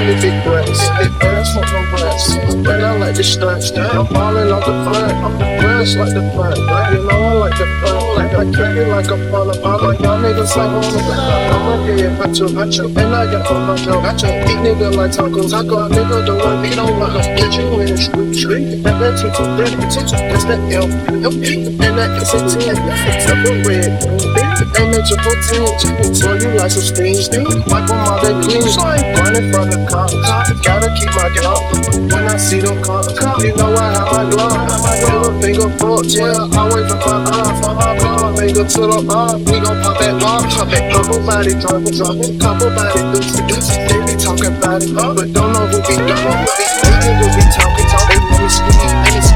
really big breasts. And I smoke no breasts. And I like the stunts. I'm ballin' off the front. I'm the fresh like the front. You know I like the front. Like I kick it like a baller. Like y'all niggas like on the ground. I'm a head macho. And I got from macho. Eat nigga like tacos. I got nigga the one beat on my get you in the street. And that T230. That's that L. And that S10. Double red. And that triple 10. So you like some steam. Wipe on all that clean. Running from the cops. Gotta keep my glove. When I see them cops, you know I have my glove. Middle finger full, yeah, always a fuck off. Middle finger to the arm, we gon' pop that lock. Couple body dropping, couple body deuce. They be talking about it, but don't know who be done. They niggas be talking, let me squeeze.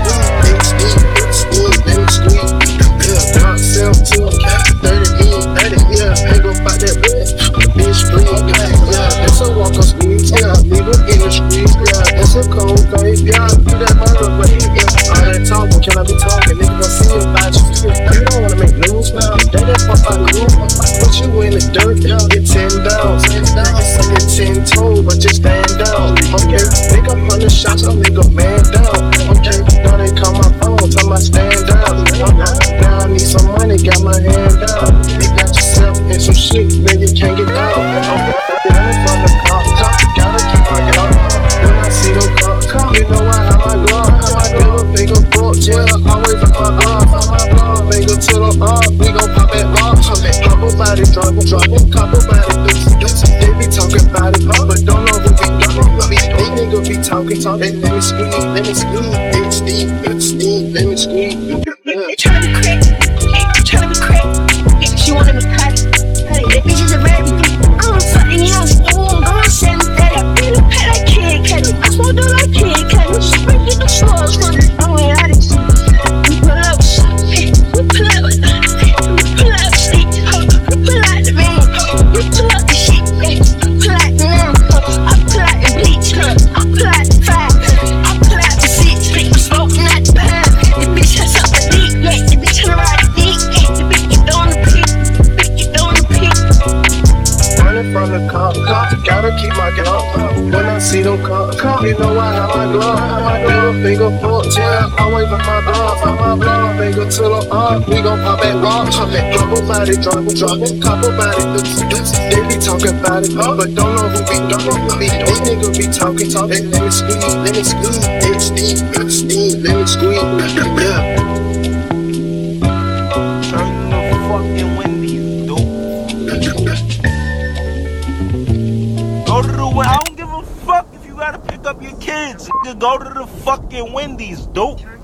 Yeah, drop sell to 30, yeah, hang up out that bed. Bitch, free, yeah, it's a walk on squeeze, yeah, leave it in the streets, yeah, it's a cold face, yeah, do that murder way, yeah. All that talking, can I be talking? Niggas gon' see about you. You don't wanna make news now, they that fuck out of you. Put you in the dirt, get 10 down. It's 10 toes, but just stand down. Okay, make 100 shots, I'll make a man down. Okay, now they call my phone, tell my stand down. Now I need some money, got my hand down. You got yourself in some shit, man, you can't get down. Running from the cops, gotta keep my gun. When I see them cops, you know I have my glove. My middle finger full, yeah, always a fuck off. Finger to the arm, we gon' pop that lock. Couple body dropping, couple body deuce. They be talking about it, but don't know who be done. These niggas be talking, let me squeeze. Let me squeeze. You tryna be crack, you tryna be crack. She wanna be cutty. That bitch is a rabbit. I don't fuck any house. I'm saying that I feel a pet, I can't cut it. I smoke dope, I can't cut it. She bring it the floors for me. I'm way out of shit. We pull up, we pull out the stick. We pull out the van. We pull out the shit. We pull out the lamb. I pull out the bleach. I pull out the 5. I pull out the 6. I'm smoking out the behind. The bitch has something deep. Yeah, the bitch tryna ride the dick. Yeah, the bitch get on the pit. From the cops, gotta keep my gun. When I see them cops, you know I have my glove. My middle finger full, yeah, always on my glove. My middle finger to the arm, we gon' pop that lock. Couple body dropping, couple body deuce. They be talking about it, but don't know who be done. These niggas be talking, let me squeeze. Let me squeeze, yeah. Turn the fucking Wendy's, dude. I don't give a fuck if you gotta pick up your kids. Just go to the fucking Wendy's, dope.